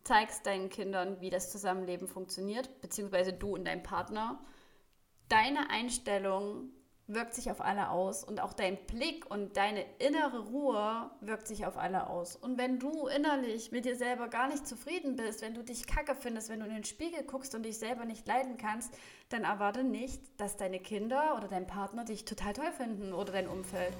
zeigst deinen Kindern, wie das Zusammenleben funktioniert, beziehungsweise du und dein Partner. Deine Einstellung wirkt sich auf alle aus und auch dein Blick und deine innere Ruhe wirkt sich auf alle aus. Und wenn du innerlich mit dir selber gar nicht zufrieden bist, wenn du dich kacke findest, wenn du in den Spiegel guckst und dich selber nicht leiden kannst, dann erwarte nicht, dass deine Kinder oder dein Partner dich total toll finden oder dein Umfeld.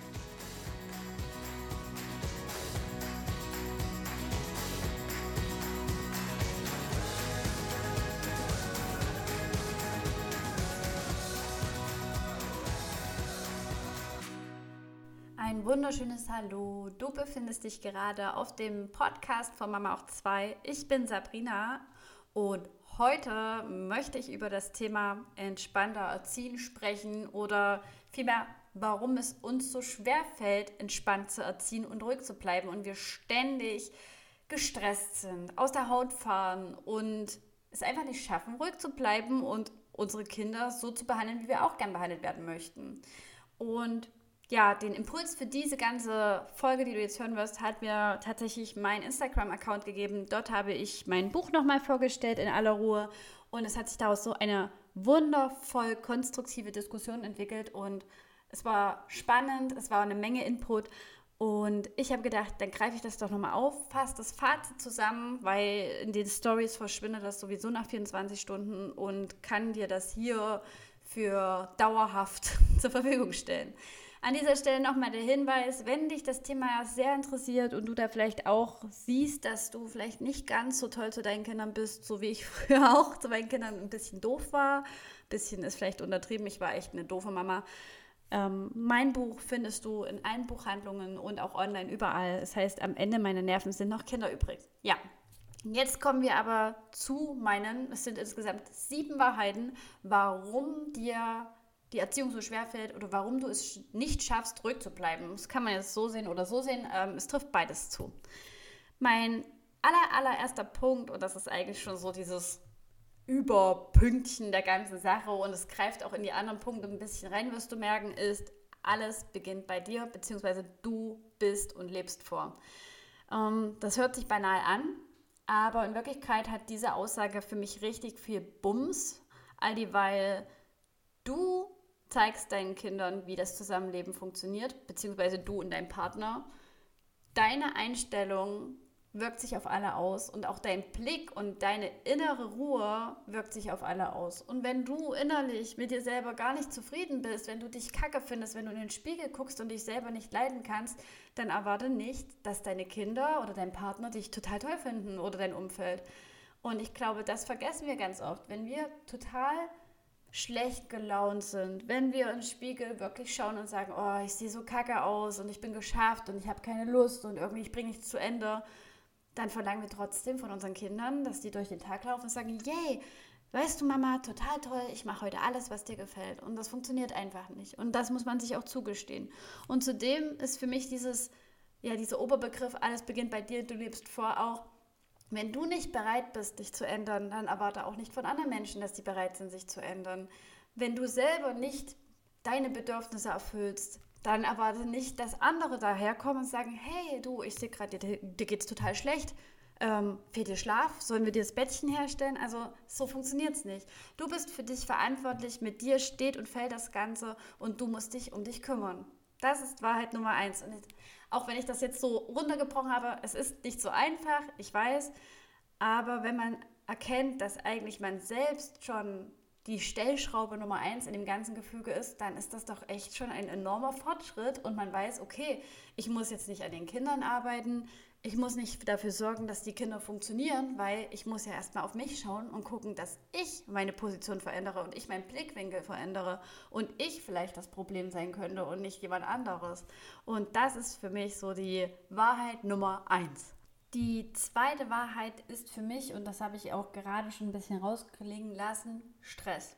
Ein wunderschönes Hallo. Du befindest dich gerade auf dem Podcast von Mama auch 2. Ich bin Sabrina und heute möchte ich über das Thema entspannter Erziehen sprechen oder vielmehr, warum es uns so schwer fällt, entspannt zu erziehen und ruhig zu bleiben und wir ständig gestresst sind, aus der Haut fahren und es einfach nicht schaffen, ruhig zu bleiben und unsere Kinder so zu behandeln, wie wir auch gern behandelt werden möchten. Und ja, den Impuls für diese ganze Folge, die du jetzt hören wirst, hat mir tatsächlich mein Instagram-Account gegeben. Dort habe ich mein Buch nochmal vorgestellt in aller Ruhe und es hat sich daraus so eine wundervoll konstruktive Diskussion entwickelt und es war spannend, es war eine Menge Input und ich habe gedacht, dann greife ich das doch nochmal auf, fasse das Fazit zusammen, weil in den Stories verschwindet das sowieso nach 24 Stunden und kann dir das hier für dauerhaft zur Verfügung stellen. An dieser Stelle nochmal der Hinweis, wenn dich das Thema sehr interessiert und du da vielleicht auch siehst, dass du vielleicht nicht ganz so toll zu deinen Kindern bist, so wie ich früher auch zu meinen Kindern ein bisschen doof war, ein bisschen ist vielleicht untertrieben, ich war echt eine doofe Mama. Mein Buch findest du in allen Buchhandlungen und auch online überall. Das heißt, am Ende meiner Nerven sind noch Kinder übrig. Ja, jetzt kommen wir aber zu es sind insgesamt 7 Wahrheiten, warum dir die Erziehung so schwer fällt oder warum du es nicht schaffst, ruhig zu bleiben. Das kann man jetzt so sehen oder so sehen. Es trifft beides zu. Mein allererster Punkt, und das ist eigentlich schon so dieses Überpünktchen der ganzen Sache und es greift auch in die anderen Punkte ein bisschen rein, wirst du merken, ist, alles beginnt bei dir, beziehungsweise du bist und lebst vor. Das hört sich banal an, aber in Wirklichkeit hat diese Aussage für mich richtig viel Bums, all dieweil du zeigst deinen Kindern, wie das Zusammenleben funktioniert, beziehungsweise du und dein Partner. Deine Einstellung wirkt sich auf alle aus und auch dein Blick und deine innere Ruhe wirkt sich auf alle aus. Und wenn du innerlich mit dir selber gar nicht zufrieden bist, wenn du dich kacke findest, wenn du in den Spiegel guckst und dich selber nicht leiden kannst, dann erwarte nicht, dass deine Kinder oder dein Partner dich total toll finden oder dein Umfeld. Und ich glaube, das vergessen wir ganz oft. Wenn wir total schlecht gelaunt sind, wenn wir im Spiegel wirklich schauen und sagen, oh, ich sehe so kacke aus und ich bin geschafft und ich habe keine Lust und irgendwie ich bringe nichts zu Ende, dann verlangen wir trotzdem von unseren Kindern, dass die durch den Tag laufen und sagen, yay, weißt du Mama, total toll, ich mache heute alles, was dir gefällt. Und das funktioniert einfach nicht. Und das muss man sich auch zugestehen. Und zudem ist für mich dieser Oberbegriff, alles beginnt bei dir, du lebst vor, auch, wenn du nicht bereit bist, dich zu ändern, dann erwarte auch nicht von anderen Menschen, dass die bereit sind, sich zu ändern. Wenn du selber nicht deine Bedürfnisse erfüllst, dann erwarte nicht, dass andere daherkommen und sagen, hey, du, ich sehe gerade, dir geht's total schlecht, fehlt dir Schlaf, sollen wir dir das Bettchen herstellen? Also so funktioniert es nicht. Du bist für dich verantwortlich, mit dir steht und fällt das Ganze und du musst dich um dich kümmern. Das ist Wahrheit Nummer 1. Und auch wenn ich das jetzt so runtergebrochen habe, es ist nicht so einfach, ich weiß, aber wenn man erkennt, dass eigentlich man selbst schon die Stellschraube Nummer 1 in dem ganzen Gefüge ist, dann ist das doch echt schon ein enormer Fortschritt und man weiß, okay, ich muss jetzt nicht an den Kindern arbeiten, ich muss nicht dafür sorgen, dass die Kinder funktionieren, weil ich muss ja erstmal auf mich schauen und gucken, dass ich meine Position verändere und ich meinen Blickwinkel verändere und ich vielleicht das Problem sein könnte und nicht jemand anderes. Und das ist für mich so die Wahrheit Nummer 1. Die zweite Wahrheit ist für mich, und das habe ich auch gerade schon ein bisschen rausklingen lassen, Stress.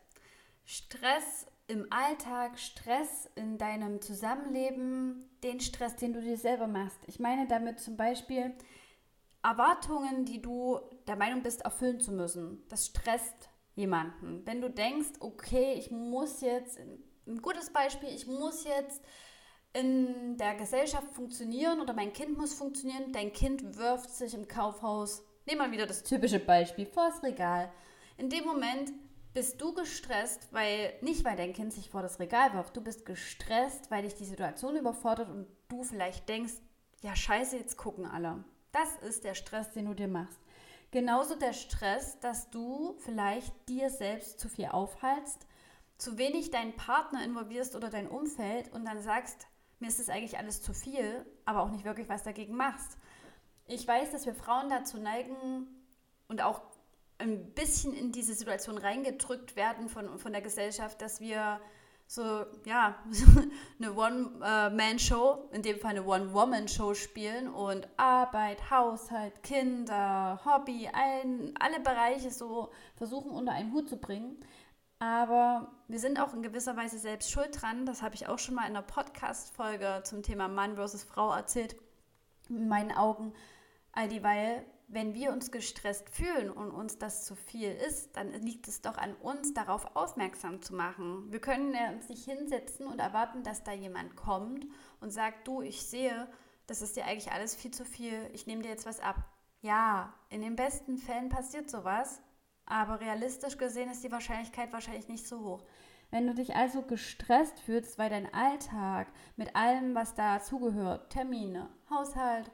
Stress im Alltag, Stress in deinem Zusammenleben, den Stress, den du dir selber machst. Ich meine damit zum Beispiel Erwartungen, die du der Meinung bist, erfüllen zu müssen. Das stresst jemanden. Wenn du denkst, okay, ich muss jetzt, ein gutes Beispiel, ich muss jetzt in der Gesellschaft funktionieren oder mein Kind muss funktionieren, dein Kind wirft sich im Kaufhaus Nehmen wir wieder das typische Beispiel, vors Regal. In dem Moment bist du gestresst, nicht weil dein Kind sich vor das Regal wirft, du bist gestresst, weil dich die Situation überfordert und du vielleicht denkst, ja scheiße, jetzt gucken alle. Das ist der Stress, den du dir machst. Genauso der Stress, dass du vielleicht dir selbst zu viel aufhalst, zu wenig deinen Partner involvierst oder dein Umfeld und dann sagst, mir ist das eigentlich alles zu viel, aber auch nicht wirklich was dagegen machst. Ich weiß, dass wir Frauen dazu neigen und auch ein bisschen in diese Situation reingedrückt werden von der Gesellschaft, dass wir so, ja, eine One-Man-Show, in dem Fall eine One-Woman-Show spielen und Arbeit, Haushalt, Kinder, Hobby, alle Bereiche so versuchen unter einen Hut zu bringen. Aber wir sind auch in gewisser Weise selbst schuld dran. Das habe ich auch schon mal in einer Podcast-Folge zum Thema Mann versus Frau erzählt. In meinen Augen, all dieweil, wenn wir uns gestresst fühlen und uns das zu viel ist, dann liegt es doch an uns, darauf aufmerksam zu machen. Wir können ja uns nicht hinsetzen und erwarten, dass da jemand kommt und sagt, du, ich sehe, das ist dir eigentlich alles viel zu viel, ich nehme dir jetzt was ab. Ja, in den besten Fällen passiert sowas, aber realistisch gesehen ist die Wahrscheinlichkeit wahrscheinlich nicht so hoch. Wenn du dich also gestresst fühlst, weil dein Alltag mit allem, was dazugehört, Termine, Haushalt,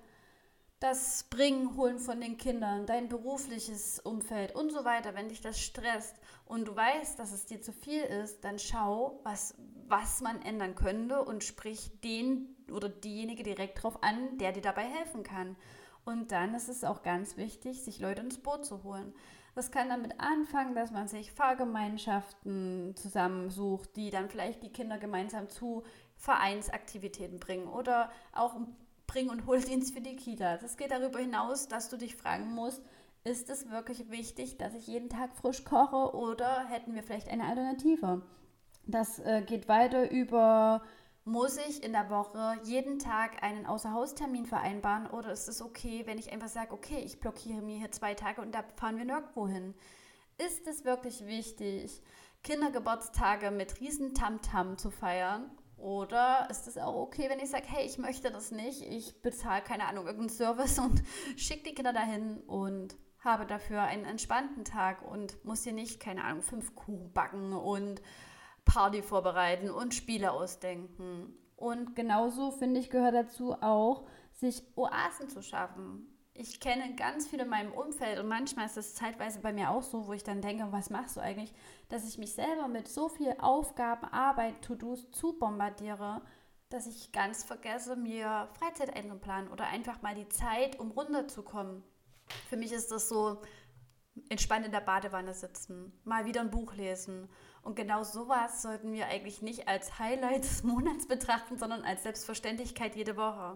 das Bringen, Holen von den Kindern, dein berufliches Umfeld und so weiter, wenn dich das stresst und du weißt, dass es dir zu viel ist, dann schau, was man ändern könnte und sprich den oder diejenige direkt drauf an, der dir dabei helfen kann. Und dann ist es auch ganz wichtig, sich Leute ins Boot zu holen. Das kann damit anfangen, dass man sich Fahrgemeinschaften zusammensucht, die dann vielleicht die Kinder gemeinsam zu Vereinsaktivitäten bringen oder auch Bring- und Holdienst für die Kita. Das geht darüber hinaus, dass du dich fragen musst, ist es wirklich wichtig, dass ich jeden Tag frisch koche oder hätten wir vielleicht eine Alternative? Das geht weiter über, muss ich in der Woche jeden Tag einen Außerhaustermin vereinbaren oder ist es okay, wenn ich einfach sage, okay, ich blockiere mir hier 2 Tage und da fahren wir nirgendwo hin? Ist es wirklich wichtig, Kindergeburtstage mit riesen Tamtam zu feiern? Oder ist es auch okay, wenn ich sage, hey, ich möchte das nicht, ich bezahle, keine Ahnung, irgendeinen Service und schicke die Kinder dahin und habe dafür einen entspannten Tag und muss hier nicht, keine Ahnung, 5 Kuchen backen und Party vorbereiten und Spiele ausdenken. Und genauso, finde ich, gehört dazu auch, sich Oasen zu schaffen. Ich kenne ganz viele in meinem Umfeld und manchmal ist das zeitweise bei mir auch so, wo ich dann denke, was machst du eigentlich, dass ich mich selber mit so viel Aufgaben, Arbeit, To-Dos zu bombardiere, dass ich ganz vergesse, mir Freizeit einzuplanen oder einfach mal die Zeit, um runterzukommen. Für mich ist das so, entspannt in der Badewanne sitzen, mal wieder ein Buch lesen. Und genau sowas sollten wir eigentlich nicht als Highlight des Monats betrachten, sondern als Selbstverständlichkeit jede Woche.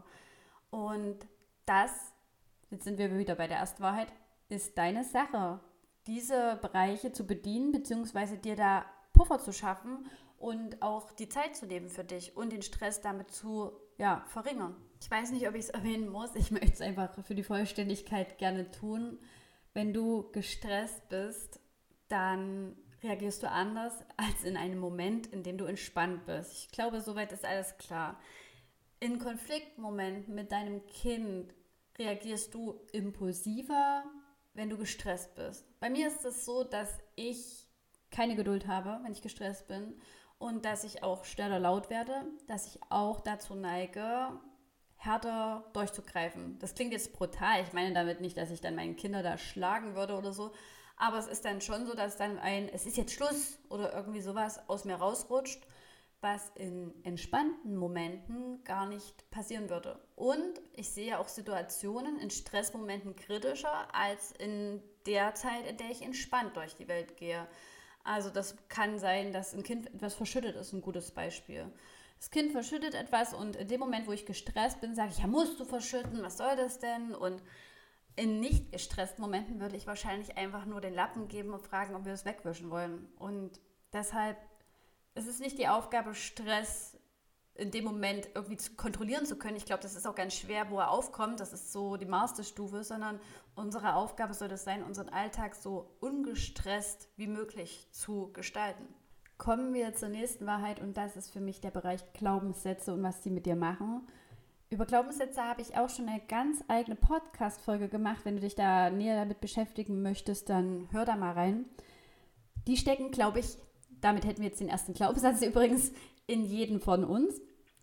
Und das, jetzt sind wir wieder bei der Erstwahrheit, ist deine Sache, diese Bereiche zu bedienen, beziehungsweise dir da Puffer zu schaffen und auch die Zeit zu nehmen für dich und den Stress damit zu verringern. Ich weiß nicht, ob ich es erwähnen muss, ich möchte es einfach für die Vollständigkeit gerne tun. Wenn du gestresst bist, dann reagierst du anders als in einem Moment, in dem du entspannt bist. Ich glaube, soweit ist alles klar. In Konfliktmomenten mit deinem Kind reagierst du impulsiver, wenn du gestresst bist. Bei mir ist es so, dass ich keine Geduld habe, wenn ich gestresst bin und dass ich auch schneller laut werde, dass ich auch dazu neige, härter durchzugreifen. Das klingt jetzt brutal. Ich meine damit nicht, dass ich dann meine Kinder da schlagen würde oder so. Aber es ist dann schon so, dass dann es ist jetzt Schluss oder irgendwie sowas aus mir rausrutscht, was in entspannten Momenten gar nicht passieren würde. Und ich sehe auch Situationen in Stressmomenten kritischer als in der Zeit, in der ich entspannt durch die Welt gehe. Also das kann sein, dass ein Kind etwas verschüttet ist, ein gutes Beispiel. Das Kind verschüttet etwas und in dem Moment, wo ich gestresst bin, sage ich, ja, musst du verschütten, was soll das denn? Und in nicht gestressten Momenten würde ich wahrscheinlich einfach nur den Lappen geben und fragen, ob wir es wegwischen wollen. Und deshalb ist es nicht die Aufgabe, Stress in dem Moment irgendwie kontrollieren zu können. Ich glaube, das ist auch ganz schwer, wo er aufkommt. Das ist so die Masterstufe, sondern unsere Aufgabe soll es sein, unseren Alltag so ungestresst wie möglich zu gestalten. Kommen wir zur nächsten Wahrheit und das ist für mich der Bereich Glaubenssätze und was die mit dir machen. Über Glaubenssätze habe ich auch schon eine ganz eigene Podcast-Folge gemacht. Wenn du dich da näher damit beschäftigen möchtest, dann hör da mal rein. Die stecken, glaube ich, damit hätten wir jetzt den ersten Glaubenssatz übrigens, in jedem von uns,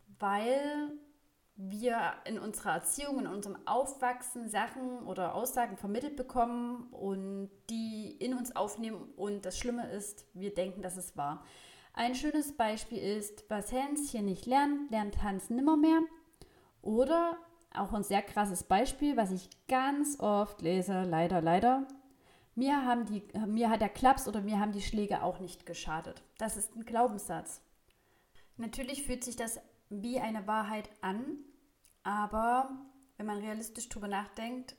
weil wir in unserer Erziehung, in unserem Aufwachsen Sachen oder Aussagen vermittelt bekommen und die in uns aufnehmen. Und das Schlimme ist, wir denken, dass es wahr. Ein schönes Beispiel ist, was Hänschen nicht lernt, lernt Hans nimmermehr. Oder auch ein sehr krasses Beispiel, was ich ganz oft lese, leider. Mir hat der Klaps oder mir haben die Schläge auch nicht geschadet. Das ist ein Glaubenssatz. Natürlich fühlt sich das wie eine Wahrheit an, aber wenn man realistisch drüber nachdenkt,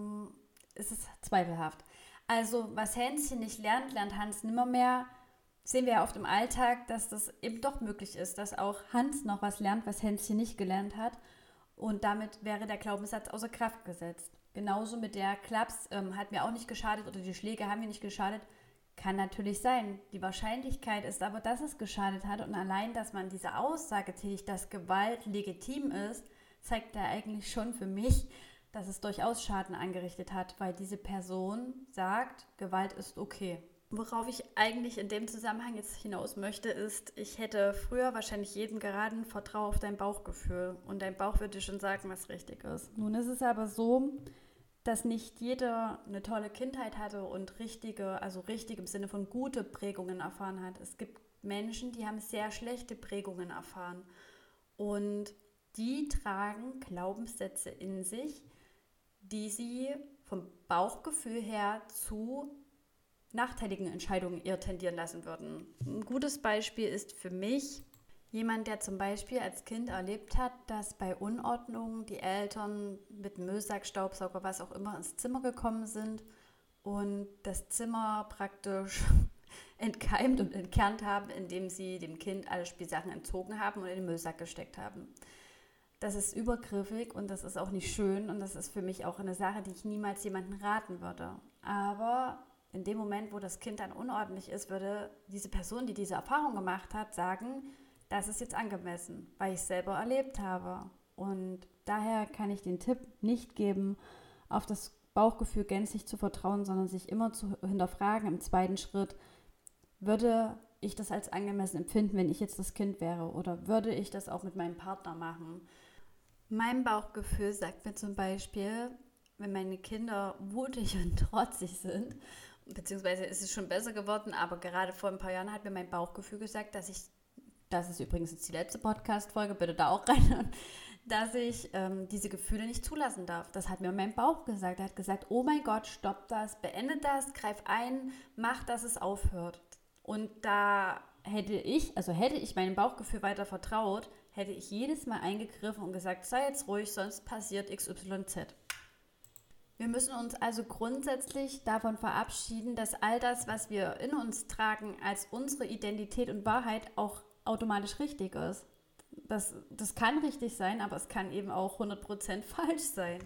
ist es zweifelhaft. Also, was Hänschen nicht lernt, lernt Hans nimmermehr. Sehen wir ja oft im Alltag, dass das eben doch möglich ist, dass auch Hans noch was lernt, was Hänschen nicht gelernt hat. Und damit wäre der Glaubenssatz außer Kraft gesetzt. Genauso mit der Klaps hat mir auch nicht geschadet oder die Schläge haben mir nicht geschadet. Kann natürlich sein. Die Wahrscheinlichkeit ist aber, dass es geschadet hat. Und allein, dass man diese Aussage tätigt, dass Gewalt legitim ist, zeigt ja eigentlich schon für mich, dass es durchaus Schaden angerichtet hat, weil diese Person sagt, Gewalt ist okay. Worauf ich eigentlich in dem Zusammenhang jetzt hinaus möchte, ist, ich hätte früher wahrscheinlich jedem geraten, vertraue auf dein Bauchgefühl. Und dein Bauch wird dir schon sagen, was richtig ist. Nun ist es aber so, dass nicht jeder eine tolle Kindheit hatte und richtig im Sinne von gute Prägungen erfahren hat. Es gibt Menschen, die haben sehr schlechte Prägungen erfahren. Und die tragen Glaubenssätze in sich, die sie vom Bauchgefühl her zu nachteiligen Entscheidungen eher tendieren lassen würden. Ein gutes Beispiel ist für mich jemand, der zum Beispiel als Kind erlebt hat, dass bei Unordnung die Eltern mit Müllsack, Staubsauger, was auch immer ins Zimmer gekommen sind und das Zimmer praktisch entkeimt und entkernt haben, indem sie dem Kind alle Spielsachen entzogen haben und in den Müllsack gesteckt haben. Das ist übergriffig und das ist auch nicht schön und das ist für mich auch eine Sache, die ich niemals jemandem raten würde. Aber in dem Moment, wo das Kind dann unordentlich ist, würde diese Person, die diese Erfahrung gemacht hat, sagen, das ist jetzt angemessen, weil ich es selber erlebt habe. Und daher kann ich den Tipp nicht geben, auf das Bauchgefühl gänzlich zu vertrauen, sondern sich immer zu hinterfragen im zweiten Schritt, würde ich das als angemessen empfinden, wenn ich jetzt das Kind wäre? Oder würde ich das auch mit meinem Partner machen? Mein Bauchgefühl sagt mir zum Beispiel, wenn meine Kinder mutig und trotzig sind, beziehungsweise ist es schon besser geworden, aber gerade vor ein paar Jahren hat mir mein Bauchgefühl gesagt, das ist übrigens jetzt die letzte Podcast-Folge, bitte da auch rein, dass ich diese Gefühle nicht zulassen darf. Das hat mir mein Bauch gesagt. Er hat gesagt, oh mein Gott, stopp das, beende das, greif ein, mach, dass es aufhört. Und da hätte ich meinem Bauchgefühl weiter vertraut, hätte ich jedes Mal eingegriffen und gesagt, sei jetzt ruhig, sonst passiert XYZ. Wir müssen uns also grundsätzlich davon verabschieden, dass all das, was wir in uns tragen, als unsere Identität und Wahrheit auch automatisch richtig ist. Das kann richtig sein, aber es kann eben auch 100% falsch sein.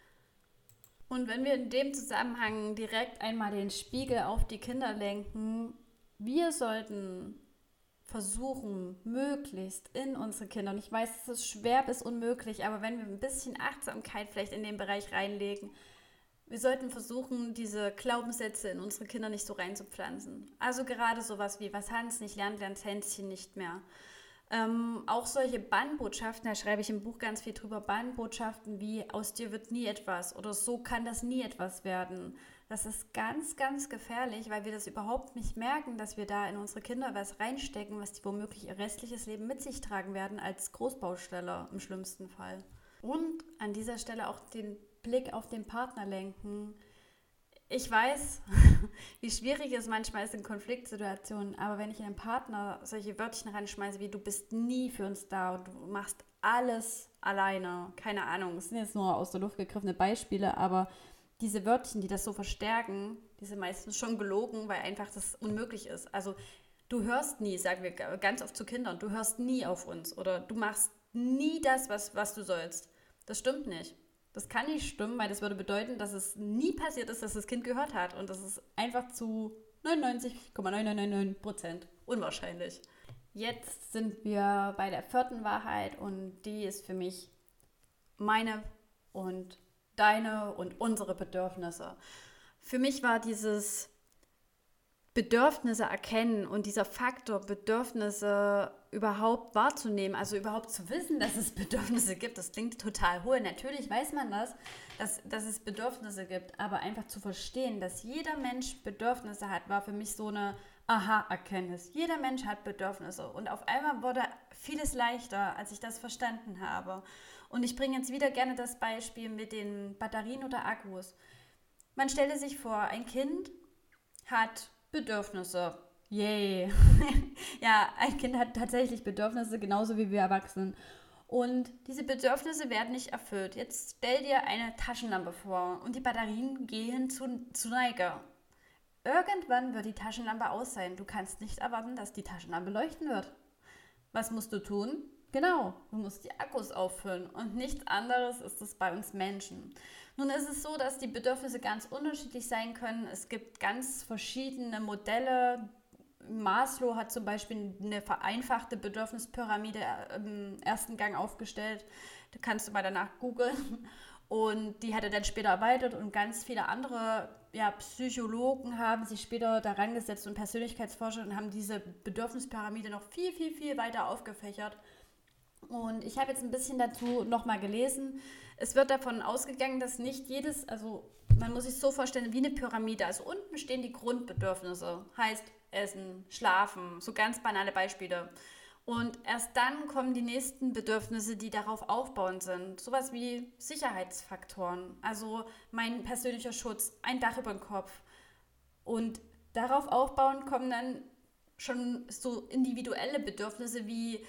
Und wenn wir in dem Zusammenhang direkt einmal den Spiegel auf die Kinder lenken, wir sollten versuchen, möglichst in unsere Kinder, und ich weiß, es ist schwer bis unmöglich, aber wenn wir ein bisschen Achtsamkeit vielleicht in den Bereich reinlegen, wir sollten versuchen, diese Glaubenssätze in unsere Kinder nicht so reinzupflanzen. Also gerade sowas wie, was Hans nicht lernt, lernt Hänschen nicht mehr. Auch solche Bannbotschaften, da schreibe ich im Buch ganz viel drüber, Bannbotschaften wie, aus dir wird nie etwas oder so kann das nie etwas werden. Das ist ganz, ganz gefährlich, weil wir das überhaupt nicht merken, dass wir da in unsere Kinder was reinstecken, was die womöglich ihr restliches Leben mit sich tragen werden, als Großbausteller im schlimmsten Fall. Und an dieser Stelle auch den Blick auf den Partner lenken. Ich weiß, wie schwierig es manchmal ist in Konfliktsituationen, aber wenn ich einem Partner solche Wörtchen reinschmeiße, wie du bist nie für uns da und du machst alles alleine, keine Ahnung, es sind jetzt nur aus der Luft gegriffene Beispiele, aber diese Wörtchen, die das so verstärken, die sind meistens schon gelogen, weil einfach das unmöglich ist. Also du hörst nie, sagen wir ganz oft zu Kindern, du hörst nie auf uns oder du machst nie das, was du sollst. Das stimmt nicht. Das kann nicht stimmen, weil das würde bedeuten, dass es nie passiert ist, dass das Kind gehört hat. Und das ist einfach zu 99,999% unwahrscheinlich. Jetzt sind wir bei der 4. Wahrheit und die ist für mich meine und deine und unsere Bedürfnisse. Für mich war dieses Bedürfnisse erkennen und dieser Faktor, Bedürfnisse überhaupt wahrzunehmen, also überhaupt zu wissen, dass es Bedürfnisse gibt, das klingt total hohl. Natürlich weiß man das, dass es Bedürfnisse gibt, aber einfach zu verstehen, dass jeder Mensch Bedürfnisse hat, war für mich so eine Aha-Erkenntnis. Jeder Mensch hat Bedürfnisse und auf einmal wurde vieles leichter, als ich das verstanden habe. Und ich bringe jetzt wieder gerne das Beispiel mit den Batterien oder Akkus. Man stelle sich vor, ein Kind hat Bedürfnisse. Yay. Ja, ein Kind hat tatsächlich Bedürfnisse, genauso wie wir Erwachsenen. Und diese Bedürfnisse werden nicht erfüllt. Jetzt stell dir eine Taschenlampe vor und die Batterien gehen zu Neige. Irgendwann wird die Taschenlampe aus sein. Du kannst nicht erwarten, dass die Taschenlampe leuchten wird. Was musst du tun? Genau, du musst die Akkus auffüllen und nichts anderes ist es bei uns Menschen. Nun ist es so, dass die Bedürfnisse ganz unterschiedlich sein können. Es gibt ganz verschiedene Modelle. Maslow hat zum Beispiel eine vereinfachte Bedürfnispyramide im ersten Gang aufgestellt. Da kannst du mal danach googeln. Und die hat er dann später erweitert und ganz viele andere Psychologen haben sich später daran gesetzt und Persönlichkeitsforscher und haben diese Bedürfnispyramide noch viel, viel, viel weiter aufgefächert. Und ich habe jetzt ein bisschen dazu nochmal gelesen. Es wird davon ausgegangen, dass nicht jedes, also man muss sich so vorstellen wie eine Pyramide. Also unten stehen die Grundbedürfnisse, heißt Essen, Schlafen, so ganz banale Beispiele. Und erst dann kommen die nächsten Bedürfnisse, die darauf aufbauend sind. Sowas wie Sicherheitsfaktoren, also mein persönlicher Schutz, ein Dach über dem Kopf. Und darauf aufbauend kommen dann schon so individuelle Bedürfnisse wie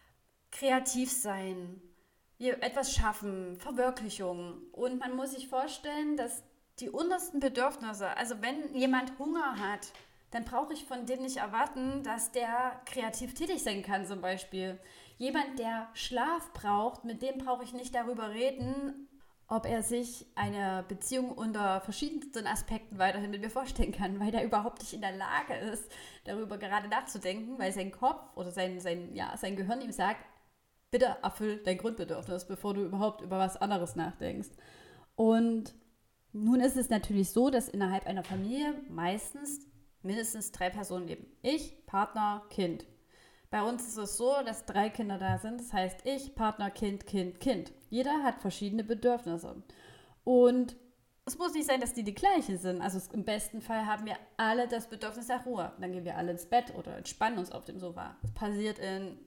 kreativ sein, etwas schaffen, Verwirklichung. Und man muss sich vorstellen, dass die untersten Bedürfnisse, also wenn jemand Hunger hat, dann brauche ich von dem nicht erwarten, dass der kreativ tätig sein kann zum Beispiel. Jemand, der Schlaf braucht, mit dem brauche ich nicht darüber reden, ob er sich eine Beziehung unter verschiedensten Aspekten weiterhin mit mir vorstellen kann, weil der überhaupt nicht in der Lage ist, darüber gerade nachzudenken, weil sein Kopf oder sein Gehirn ihm sagt, bitte erfüll dein Grundbedürfnis, bevor du überhaupt über was anderes nachdenkst. Und nun ist es natürlich so, dass innerhalb einer Familie meistens mindestens 3 Personen leben. Ich, Partner, Kind. Bei uns ist es so, dass 3 Kinder da sind. Das heißt, ich, Partner, Kind, Kind, Kind. Jeder hat verschiedene Bedürfnisse. Und es muss nicht sein, dass die gleichen sind. Also im besten Fall haben wir alle das Bedürfnis nach Ruhe. Dann gehen wir alle ins Bett oder entspannen uns auf dem Sofa. Das passiert in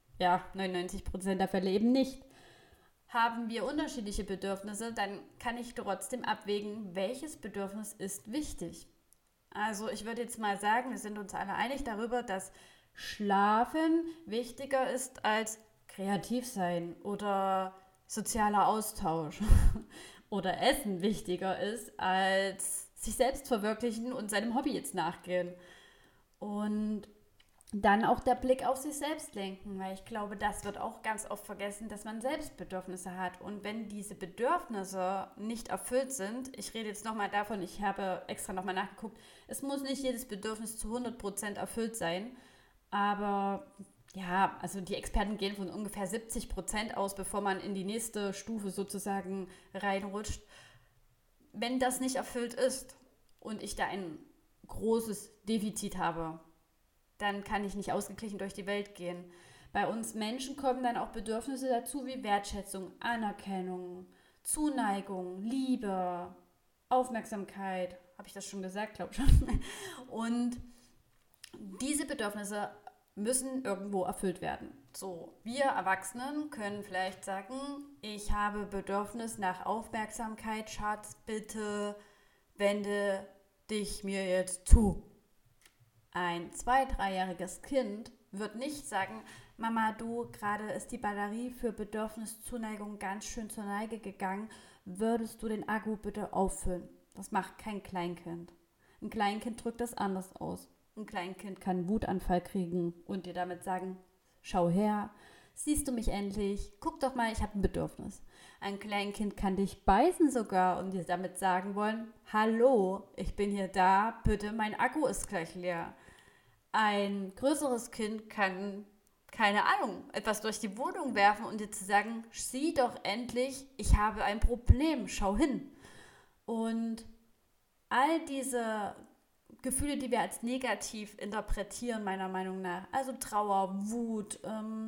99% der Fälle eben nicht. Haben wir unterschiedliche Bedürfnisse, dann kann ich trotzdem abwägen, welches Bedürfnis ist wichtig. Also ich würde jetzt mal sagen, wir sind uns alle einig darüber, dass Schlafen wichtiger ist als kreativ sein oder sozialer Austausch oder Essen wichtiger ist als sich selbst verwirklichen und seinem Hobby jetzt nachgehen. Und dann auch der Blick auf sich selbst lenken, weil ich glaube, das wird auch ganz oft vergessen, dass man selbst Bedürfnisse hat. Und wenn diese Bedürfnisse nicht erfüllt sind, ich rede jetzt nochmal davon, ich habe extra nochmal nachgeguckt, es muss nicht jedes Bedürfnis zu 100% erfüllt sein, aber ja, also die Experten gehen von ungefähr 70% aus, bevor man in die nächste Stufe sozusagen reinrutscht. Wenn das nicht erfüllt ist und ich da ein großes Defizit habe, dann kann ich nicht ausgeglichen durch die Welt gehen. Bei uns Menschen kommen dann auch Bedürfnisse dazu wie Wertschätzung, Anerkennung, Zuneigung, Liebe, Aufmerksamkeit. Habe ich das schon gesagt? Glaube schon. Und diese Bedürfnisse müssen irgendwo erfüllt werden. So, wir Erwachsenen können vielleicht sagen, ich habe Bedürfnis nach Aufmerksamkeit, Schatz, bitte wende dich mir jetzt zu. Ein 2-3-jähriges Kind wird nicht sagen, Mama, du, gerade ist die Batterie für Bedürfniszuneigung ganz schön zur Neige gegangen, würdest du den Akku bitte auffüllen? Das macht kein Kleinkind. Ein Kleinkind drückt das anders aus. Ein Kleinkind kann einen Wutanfall kriegen und dir damit sagen, schau her, siehst du mich endlich? Guck doch mal, ich habe ein Bedürfnis. Ein Kleinkind kann dich beißen sogar und dir damit sagen wollen, hallo, ich bin hier da, bitte, mein Akku ist gleich leer. Ein größeres Kind kann keine Ahnung, etwas durch die Wohnung werfen und dir zu sagen, sieh doch endlich, ich habe ein Problem, schau hin. Und all diese Gefühle, die wir als negativ interpretieren, meiner Meinung nach, also Trauer, Wut,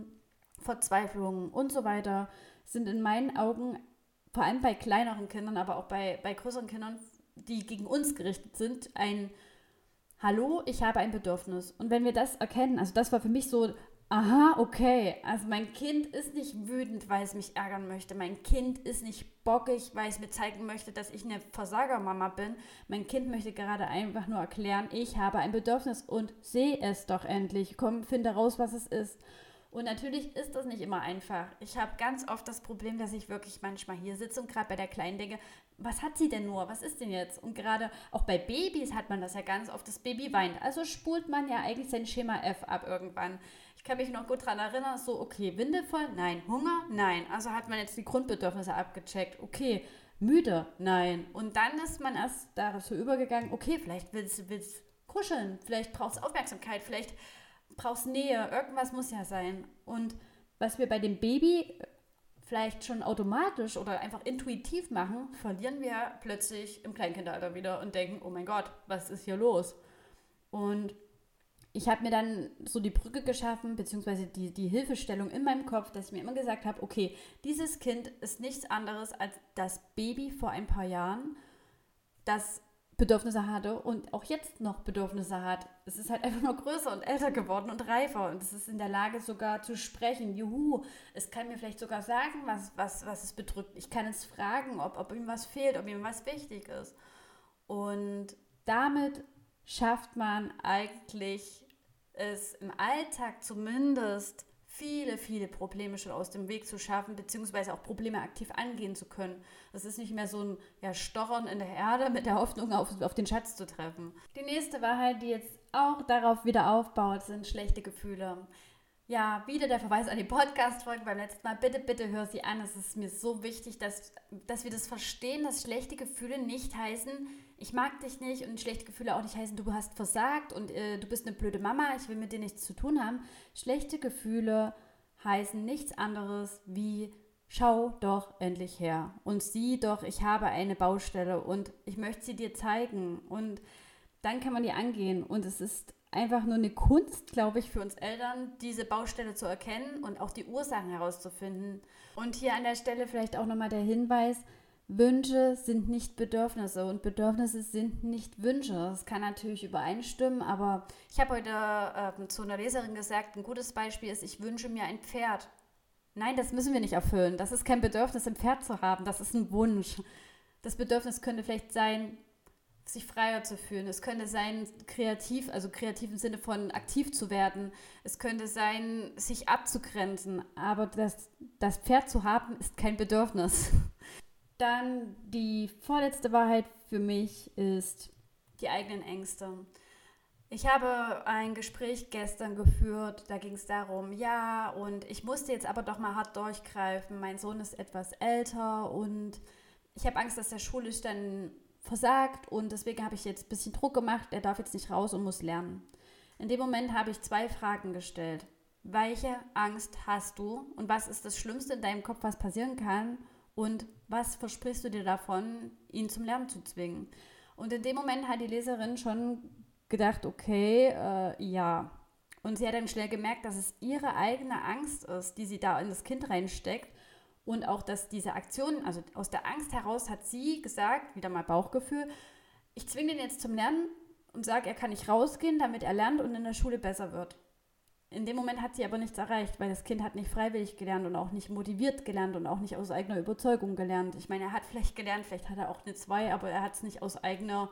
Verzweiflung und so weiter, sind in meinen Augen, vor allem bei kleineren Kindern, aber auch bei größeren Kindern, die gegen uns gerichtet sind, ein Hallo, ich habe ein Bedürfnis. Und wenn wir das erkennen, also das war für mich so, aha, okay, also mein Kind ist nicht wütend, weil es mich ärgern möchte. Mein Kind ist nicht bockig, weil es mir zeigen möchte, dass ich eine Versagermama bin. Mein Kind möchte gerade einfach nur erklären, ich habe ein Bedürfnis und sehe es doch endlich. Komm, finde raus, was es ist. Und natürlich ist das nicht immer einfach. Ich habe ganz oft das Problem, dass ich wirklich manchmal hier sitze und gerade bei der Kleinen denke, was hat sie denn nur? Was ist denn jetzt? Und gerade auch bei Babys hat man das ja ganz oft, das Baby weint. Also spult man ja eigentlich sein Schema F ab irgendwann. Ich kann mich noch gut daran erinnern, so okay, Windel voll? Nein. Hunger? Nein. Also hat man jetzt die Grundbedürfnisse abgecheckt. Okay, müde? Nein. Und dann ist man erst dazu übergegangen, okay, vielleicht willst du kuscheln, vielleicht brauchst du Aufmerksamkeit, vielleicht brauchst Nähe, irgendwas muss ja sein. Und was wir bei dem Baby vielleicht schon automatisch oder einfach intuitiv machen, verlieren wir plötzlich im Kleinkindalter wieder und denken, oh mein Gott, was ist hier los? Und ich habe mir dann so die Brücke geschaffen, beziehungsweise die Hilfestellung in meinem Kopf, dass ich mir immer gesagt habe, okay, dieses Kind ist nichts anderes als das Baby vor ein paar Jahren, das Bedürfnisse hatte und auch jetzt noch Bedürfnisse hat. Es ist halt einfach nur größer und älter geworden und reifer und es ist in der Lage sogar zu sprechen. Juhu, es kann mir vielleicht sogar sagen, was es bedrückt. Ich kann es fragen, ob ihm was fehlt, ob ihm was wichtig ist. Und damit schafft man eigentlich es im Alltag zumindest viele, viele Probleme schon aus dem Weg zu schaffen, beziehungsweise auch Probleme aktiv angehen zu können. Das ist nicht mehr so ein Stochern in der Erde mit der Hoffnung, auf den Schatz zu treffen. Die nächste Wahrheit, die jetzt auch darauf wieder aufbaut, sind schlechte Gefühle. Ja, wieder der Verweis an die Podcast-Folge beim letzten Mal. Bitte, bitte hör sie an. Es ist mir so wichtig, dass wir das verstehen, dass schlechte Gefühle nicht heißen, ich mag dich nicht und schlechte Gefühle auch nicht heißen, du hast versagt und du bist eine blöde Mama, ich will mit dir nichts zu tun haben. Schlechte Gefühle heißen nichts anderes wie, schau doch endlich her und sieh doch, ich habe eine Baustelle und ich möchte sie dir zeigen und dann kann man die angehen und es ist einfach nur eine Kunst, glaube ich, für uns Eltern, diese Baustelle zu erkennen und auch die Ursachen herauszufinden. Und hier an der Stelle vielleicht auch nochmal der Hinweis, Wünsche sind nicht Bedürfnisse und Bedürfnisse sind nicht Wünsche. Das kann natürlich übereinstimmen, aber ich habe heute zu einer Leserin gesagt, ein gutes Beispiel ist, ich wünsche mir ein Pferd. Nein, das müssen wir nicht erfüllen. Das ist kein Bedürfnis, ein Pferd zu haben. Das ist ein Wunsch. Das Bedürfnis könnte vielleicht sein, sich freier zu fühlen. Es könnte sein, kreativ, also kreativ im Sinne von aktiv zu werden. Es könnte sein, sich abzugrenzen. Aber das Pferd zu haben, ist kein Bedürfnis. Dann die vorletzte Wahrheit für mich ist die eigenen Ängste. Ich habe ein Gespräch gestern geführt, da ging es darum, ja, und ich musste jetzt aber doch mal hart durchgreifen. Mein Sohn ist etwas älter und ich habe Angst, dass der schulisch dann versagt und deswegen habe ich jetzt ein bisschen Druck gemacht, er darf jetzt nicht raus und muss lernen. In dem Moment habe ich 2 Fragen gestellt. Welche Angst hast du und was ist das Schlimmste in deinem Kopf, was passieren kann? Und was versprichst du dir davon, ihn zum Lernen zu zwingen? Und in dem Moment hat die Leserin schon gedacht, okay, ja. Und sie hat dann schnell gemerkt, dass es ihre eigene Angst ist, die sie da in das Kind reinsteckt. Und auch, dass diese Aktion, also aus der Angst heraus hat sie gesagt, wieder mal Bauchgefühl, ich zwinge den jetzt zum Lernen und sage, er kann nicht rausgehen, damit er lernt und in der Schule besser wird. In dem Moment hat sie aber nichts erreicht, weil das Kind hat nicht freiwillig gelernt und auch nicht motiviert gelernt und auch nicht aus eigener Überzeugung gelernt. Ich meine, er hat vielleicht gelernt, vielleicht hat er auch eine 2, aber er hat es nicht aus eigenem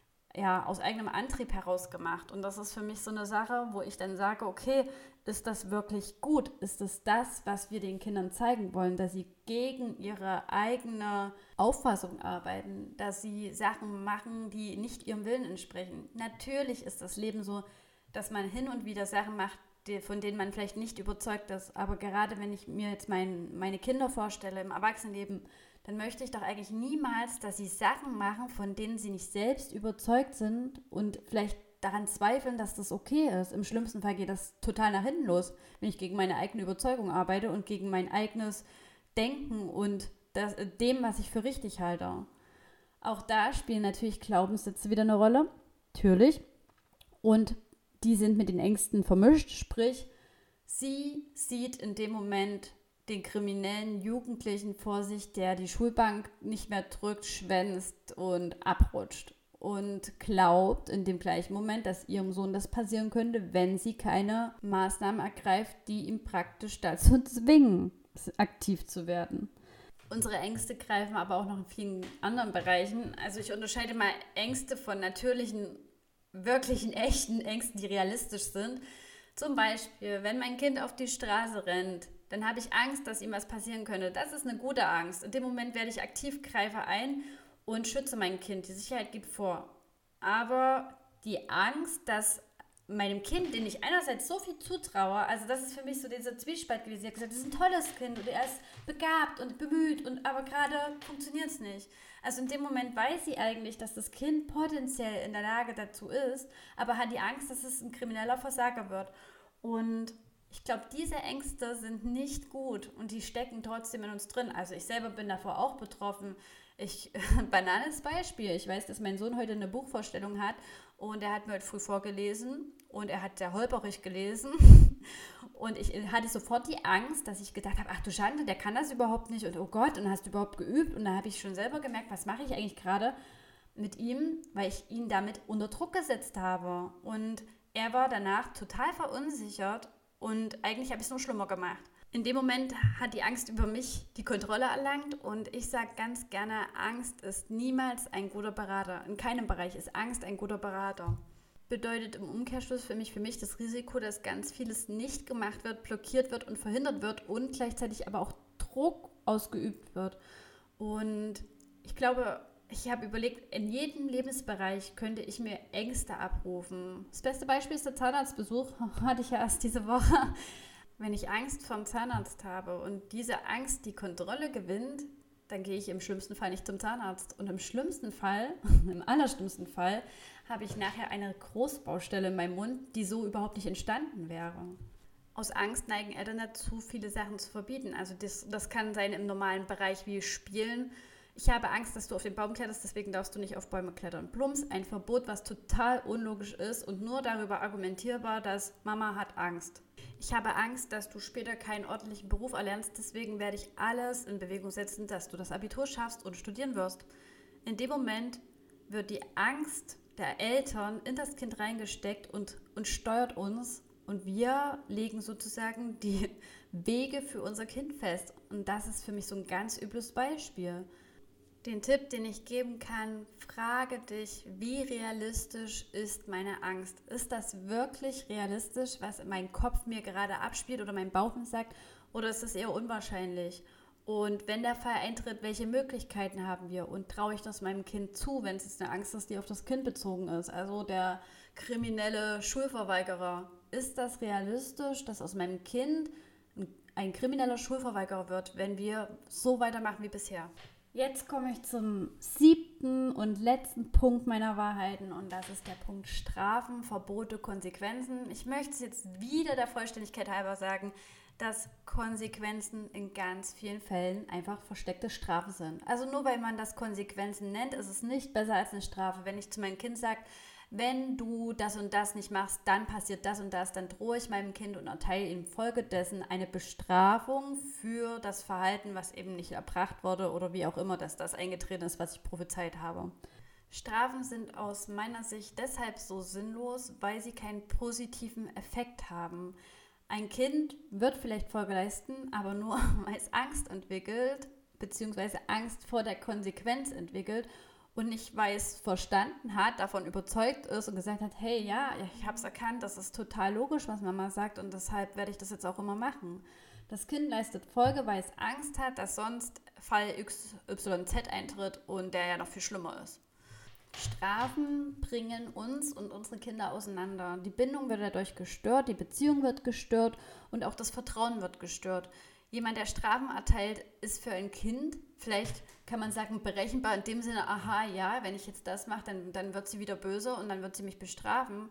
Antrieb heraus gemacht. Und das ist für mich so eine Sache, wo ich dann sage, okay, ist das wirklich gut? Ist es das, was wir den Kindern zeigen wollen, dass sie gegen ihre eigene Auffassung arbeiten, dass sie Sachen machen, die nicht ihrem Willen entsprechen? Natürlich ist das Leben so, dass man hin und wieder Sachen macht, von denen man vielleicht nicht überzeugt ist. Aber gerade wenn ich mir jetzt meine Kinder vorstelle im Erwachsenenleben, dann möchte ich doch eigentlich niemals, dass sie Sachen machen, von denen sie nicht selbst überzeugt sind und vielleicht daran zweifeln, dass das okay ist. Im schlimmsten Fall geht das total nach hinten los, wenn ich gegen meine eigene Überzeugung arbeite und gegen mein eigenes Denken und dem, was ich für richtig halte. Auch da spielen natürlich Glaubenssätze wieder eine Rolle, natürlich. Und die sind mit den Ängsten vermischt, sprich, sie sieht in dem Moment den kriminellen Jugendlichen vor sich, der die Schulbank nicht mehr drückt, schwänzt und abrutscht. Und glaubt in dem gleichen Moment, dass ihrem Sohn das passieren könnte, wenn sie keine Maßnahmen ergreift, die ihn praktisch dazu zwingen, aktiv zu werden. Unsere Ängste greifen aber auch noch in vielen anderen Bereichen. Also ich unterscheide mal Ängste von natürlichen, wirklichen, echten Ängsten, die realistisch sind. Zum Beispiel, wenn mein Kind auf die Straße rennt, dann habe ich Angst, dass ihm was passieren könnte. Das ist eine gute Angst. In dem Moment werde ich aktiv, greife ein und schütze mein Kind. Die Sicherheit geht vor. Aber die Angst, dass meinem Kind, dem ich einerseits so viel zutraue, also das ist für mich so dieser Zwiespalt gewesen. Sie hat gesagt, das ist ein tolles Kind und er ist begabt und bemüht, aber gerade funktioniert es nicht. Also in dem Moment weiß sie eigentlich, dass das Kind potenziell in der Lage dazu ist, aber hat die Angst, dass es ein krimineller Versager wird. Und ich glaube, diese Ängste sind nicht gut und die stecken trotzdem in uns drin. Also ich selber bin davor auch betroffen. Banales Beispiel. Ich weiß, dass mein Sohn heute eine Buchvorstellung hat und er hat mir heute früh vorgelesen und er hat sehr holperig gelesen und ich hatte sofort die Angst, dass ich gedacht habe, ach du Schande, der kann das überhaupt nicht und oh Gott, und hast du überhaupt geübt? Und da habe ich schon selber gemerkt, was mache ich eigentlich gerade mit ihm, weil ich ihn damit unter Druck gesetzt habe. Und er war danach total verunsichert und eigentlich habe ich es nur schlimmer gemacht. In dem Moment hat die Angst über mich die Kontrolle erlangt und ich sage ganz gerne, Angst ist niemals ein guter Berater. In keinem Bereich ist Angst ein guter Berater. Bedeutet im Umkehrschluss für mich das Risiko, dass ganz vieles nicht gemacht wird, blockiert wird und verhindert wird und gleichzeitig aber auch Druck ausgeübt wird. Und ich glaube, ich habe überlegt, in jedem Lebensbereich könnte ich mir Ängste abrufen. Das beste Beispiel ist der Zahnarztbesuch, hatte ich ja erst diese Woche. Wenn ich Angst vom Zahnarzt habe und diese Angst die Kontrolle gewinnt, dann gehe ich im schlimmsten Fall nicht zum Zahnarzt. Und im schlimmsten Fall, im allerschlimmsten Fall, habe ich nachher eine Großbaustelle in meinem Mund, die so überhaupt nicht entstanden wäre. Aus Angst neigen Eltern dazu, viele Sachen zu verbieten. Also das kann sein im normalen Bereich wie Spielen. Ich habe Angst, dass du auf den Baum kletterst, deswegen darfst du nicht auf Bäume klettern. Plumps, ein Verbot, was total unlogisch ist und nur darüber argumentierbar, dass Mama hat Angst. Ich habe Angst, dass du später keinen ordentlichen Beruf erlernst, deswegen werde ich alles in Bewegung setzen, dass du das Abitur schaffst und studieren wirst. In dem Moment wird die Angst der Eltern in das Kind reingesteckt und steuert uns und wir legen sozusagen die Wege für unser Kind fest. Und das ist für mich so ein ganz übles Beispiel. Den Tipp, den ich geben kann, frage dich, wie realistisch ist meine Angst? Ist das wirklich realistisch, was mein Kopf mir gerade abspielt oder mein Bauch mir sagt? Oder ist es eher unwahrscheinlich? Und wenn der Fall eintritt, welche Möglichkeiten haben wir? Und traue ich das meinem Kind zu, wenn es jetzt eine Angst ist, die auf das Kind bezogen ist? Also der kriminelle Schulverweigerer. Ist das realistisch, dass aus meinem Kind ein krimineller Schulverweigerer wird, wenn wir so weitermachen wie bisher? Jetzt komme ich zum 7. und letzten Punkt meiner Wahrheiten und das ist der Punkt Strafen, Verbote, Konsequenzen. Ich möchte es jetzt wieder der Vollständigkeit halber sagen, dass Konsequenzen in ganz vielen Fällen einfach versteckte Strafen sind. Also nur weil man das Konsequenzen nennt, ist es nicht besser als eine Strafe. Wenn ich zu meinem Kind sage, wenn du das und das nicht machst, dann passiert das und das, dann drohe ich meinem Kind und erteile ihm infolgedessen eine Bestrafung für das Verhalten, was eben nicht erbracht wurde oder wie auch immer, dass das eingetreten ist, was ich prophezeit habe. Strafen sind aus meiner Sicht deshalb so sinnlos, weil sie keinen positiven Effekt haben. Ein Kind wird vielleicht Folge leisten, aber nur, weil es Angst entwickelt, beziehungsweise Angst vor der Konsequenz entwickelt und nicht, weil es verstanden hat, davon überzeugt ist und gesagt hat, hey, ja, ich habe es erkannt, das ist total logisch, was Mama sagt und deshalb werde ich das jetzt auch immer machen. Das Kind leistet Folge, weil es Angst hat, dass sonst Fall XYZ eintritt und der ja noch viel schlimmer ist. Strafen bringen uns und unsere Kinder auseinander. Die Bindung wird dadurch gestört, die Beziehung wird gestört und auch das Vertrauen wird gestört. Jemand, der Strafen erteilt, ist für ein Kind, vielleicht kann man sagen, berechenbar in dem Sinne, aha, ja, wenn ich jetzt das mache, dann wird sie wieder böse und dann wird sie mich bestrafen.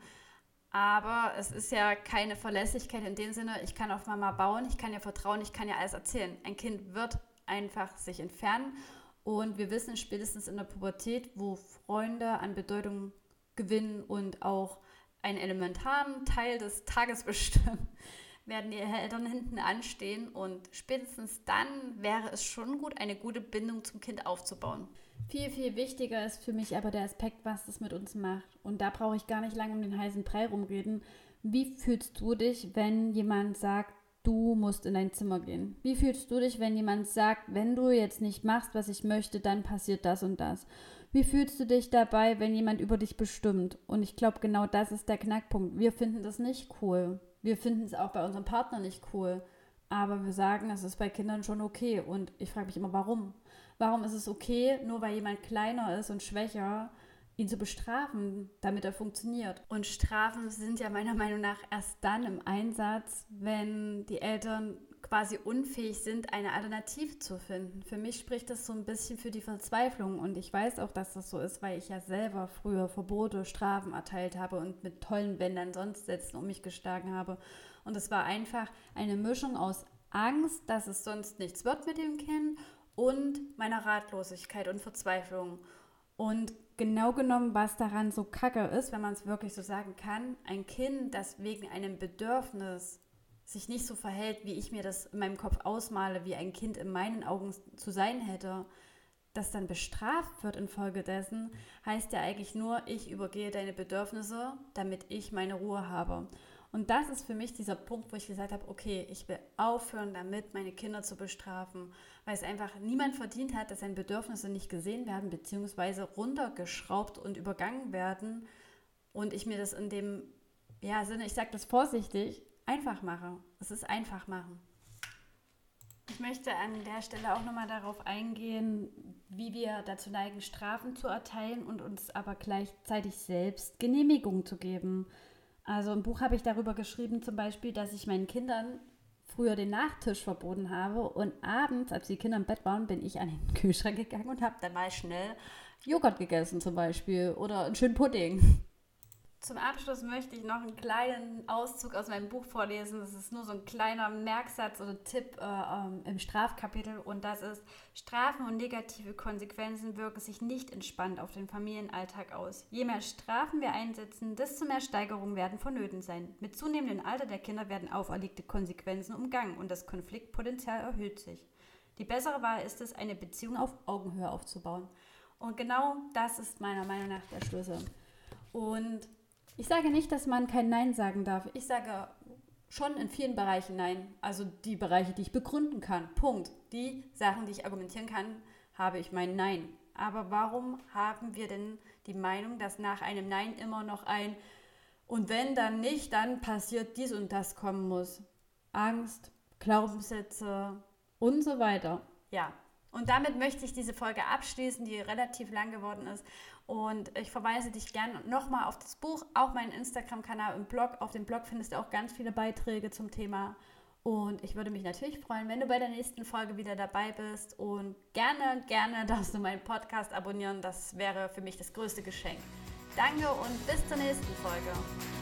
Aber es ist ja keine Verlässlichkeit in dem Sinne, ich kann auf Mama bauen, ich kann ihr vertrauen, ich kann ihr alles erzählen. Ein Kind wird einfach sich entfernen und wir wissen spätestens in der Pubertät, wo Freunde an Bedeutung gewinnen und auch einen elementaren Teil des Tages bestimmen, werden die Eltern hinten anstehen und spätestens dann wäre es schon gut, eine gute Bindung zum Kind aufzubauen. Viel, viel wichtiger ist für mich aber der Aspekt, was das mit uns macht. Und da brauche ich gar nicht lange um den heißen Brei rumreden. Wie fühlst du dich, wenn jemand sagt, du musst in dein Zimmer gehen? Wie fühlst du dich, wenn jemand sagt, wenn du jetzt nicht machst, was ich möchte, dann passiert das und das? Wie fühlst du dich dabei, wenn jemand über dich bestimmt? Und ich glaube, genau das ist der Knackpunkt. Wir finden das nicht cool. Wir finden es auch bei unserem Partner nicht cool. Aber wir sagen, es ist bei Kindern schon okay. Und ich frage mich immer, warum? Warum ist es okay, nur weil jemand kleiner ist und schwächer, ihn zu bestrafen, damit er funktioniert? Und Strafen sind ja meiner Meinung nach erst dann im Einsatz, wenn die Eltern quasi unfähig sind, eine Alternative zu finden. Für mich spricht das so ein bisschen für die Verzweiflung und ich weiß auch, dass das so ist, weil ich ja selber früher Verbote, Strafen erteilt habe und mit tollen Bändern sonst Sätzen um mich geschlagen habe. Und es war einfach eine Mischung aus Angst, dass es sonst nichts wird mit dem Kind und meiner Ratlosigkeit und Verzweiflung. Und genau genommen, was daran so kacke ist, wenn man es wirklich so sagen kann, ein Kind, das wegen einem Bedürfnis sich nicht so verhält, wie ich mir das in meinem Kopf ausmale, wie ein Kind in meinen Augen zu sein hätte, das dann bestraft wird infolgedessen, heißt ja eigentlich nur, ich übergehe deine Bedürfnisse, damit ich meine Ruhe habe. Und das ist für mich dieser Punkt, wo ich gesagt habe, okay, ich will aufhören damit, meine Kinder zu bestrafen, weil es einfach niemand verdient hat, dass seine Bedürfnisse nicht gesehen werden, beziehungsweise runtergeschraubt und übergangen werden und ich mir das in dem Sinne, ich sage das vorsichtig, einfach mache. Es ist einfach machen. Ich möchte an der Stelle auch nochmal darauf eingehen, wie wir dazu neigen, Strafen zu erteilen und uns aber gleichzeitig selbst Genehmigung zu geben. Also im Buch habe ich darüber geschrieben zum Beispiel, dass ich meinen Kindern früher den Nachtisch verboten habe und abends, als die Kinder im Bett waren, bin ich an den Kühlschrank gegangen und habe dann mal schnell Joghurt gegessen zum Beispiel oder einen schönen Pudding. Zum Abschluss möchte ich noch einen kleinen Auszug aus meinem Buch vorlesen. Das ist nur so ein kleiner Merksatz oder Tipp im Strafkapitel und das ist: Strafen und negative Konsequenzen wirken sich nicht entspannt auf den Familienalltag aus. Je mehr Strafen wir einsetzen, desto mehr Steigerungen werden vonnöten sein. Mit zunehmendem Alter der Kinder werden auferlegte Konsequenzen umgangen und das Konfliktpotenzial erhöht sich. Die bessere Wahl ist es, eine Beziehung auf Augenhöhe aufzubauen. Und genau das ist meiner Meinung nach der Schlüssel. Und ich sage nicht, dass man kein Nein sagen darf. Ich sage schon in vielen Bereichen Nein. Also die Bereiche, die ich begründen kann. Punkt. Die Sachen, die ich argumentieren kann, habe ich mein Nein. Aber warum haben wir denn die Meinung, dass nach einem Nein immer noch ein und wenn dann nicht, dann passiert dies und das kommen muss? Angst, Glaubenssätze und so weiter. Ja. Und damit möchte ich diese Folge abschließen, die relativ lang geworden ist. Und ich verweise dich gerne nochmal auf das Buch, auch meinen Instagram-Kanal im Blog. Auf dem Blog findest du auch ganz viele Beiträge zum Thema. Und ich würde mich natürlich freuen, wenn du bei der nächsten Folge wieder dabei bist. Und gerne darfst du meinen Podcast abonnieren. Das wäre für mich das größte Geschenk. Danke und bis zur nächsten Folge.